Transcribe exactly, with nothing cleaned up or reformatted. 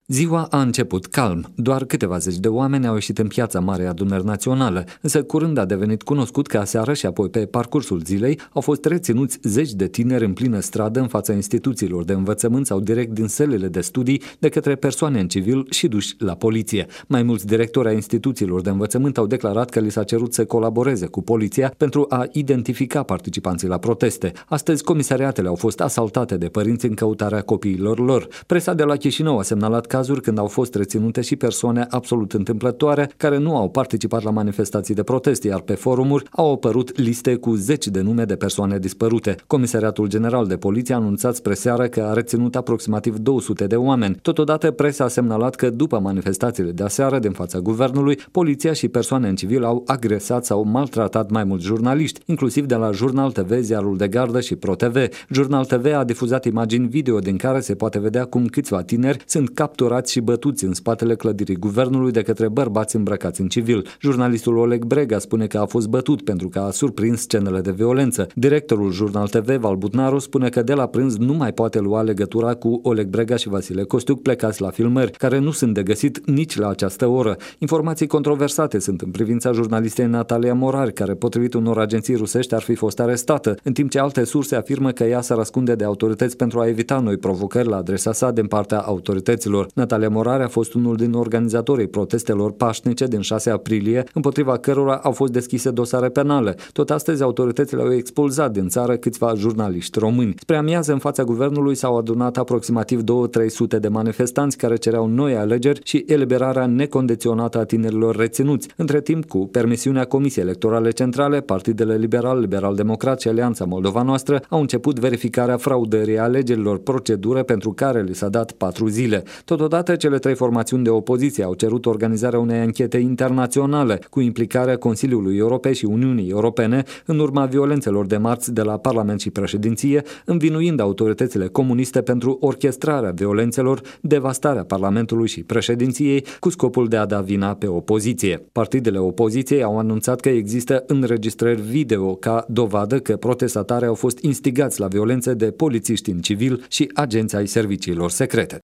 Ziua a început calm. Doar câteva zeci de oameni au ieșit în piața Marei Adunări Naționale, însă curând a devenit cunoscut că aseară și apoi pe parcursul zilei au fost reținuți zeci de tineri în plină stradă în fața instituțiilor de învățământ sau direct din sălile de studii de către persoane în civil și duși la poliție. Mai mulți directori ai instituțiilor de învățământ au declarat că li s-a cerut să colaboreze cu poliția pentru a identifica participanții la proteste. Astăzi, comisariatele au fost asaltate de părinți în căutarea copiilor lor. Presa de la Chișinău a semnalat cazuri când au fost reținute și persoane absolut întâmplătoare care nu au participat la manifestații de protest, iar pe forumuri au apărut liste cu zeci de nume de persoane dispărute. Comisariatul General de Poliție a anunțat spre seară că a reținut aproximativ două sute de oameni. Totodată, presa a semnalat că după manifestațiile de aseară din fața guvernului, poliția și persoane în civil au agresat sau maltratat mai mulți jurnaliști, inclusiv de la Jurnal T V, Ziarul de Gardă și Pro T V. Jurnal T V a difuzat imagini video din care se poate vedea cum câțiva tineri sunt capturați și bătuți în spatele clădirii guvernului de către bărbați îmbrăcați în civil. Jurnalistul Oleg Brega spune că a fost bătut pentru că a surprins scenele de violență. Directorul Jurnal T V, Val Butnaru, spune că de la prânz nu mai poate lua legătura cu Oleg Brega și Vasile Costiuc, plecați la filmări, care nu sunt de găsit nici la această oră. Informații controversate sunt în privința jurnalistei Natalia Morari, care potrivit unor agenții rusești ar fi fost arestată, în timp ce alte surse afirmă că ea s-ar ascunde de autorități pentru a evita noi provocări la adresa sa din partea autorităților. Natalia Morari a fost unul din organizatorii protestelor pașnice din șase aprilie, împotriva cărora au fost deschise dosare penale. Tot astăzi, autoritățile au expulzat din țară câțiva jurnaliști români. Spre amiază, în fața guvernului s-au adunat aproximativ două trei sute de manifestanți care cereau noi alegeri și eliberarea necondiționată a tinerilor reținuți. Între timp, cu permisiunea Comisiei Electorale Centrale, partidele Liberal, Liberal-Democrat și Alianța Moldova Noastră au început verificarea fraudării alegerilor, procedură pentru care li s-a dat patru zile. Totodată, cele trei formațiuni de opoziție au cerut organizarea unei anchete internaționale cu implicarea Consiliului Europei și Uniunii Europene în urma violențelor de marți de la Parlament și președinție, învinuind autoritățile comuniste pentru orchestrarea violențelor, devastarea Parlamentului și președinției cu scopul de a da vina pe opoziție. Partidele opoziției au anunțat că există înregistrări video ca dovadă că protestatarii au fost instigați la violențe de polițiști în civil și agenți ai serviciilor secrete.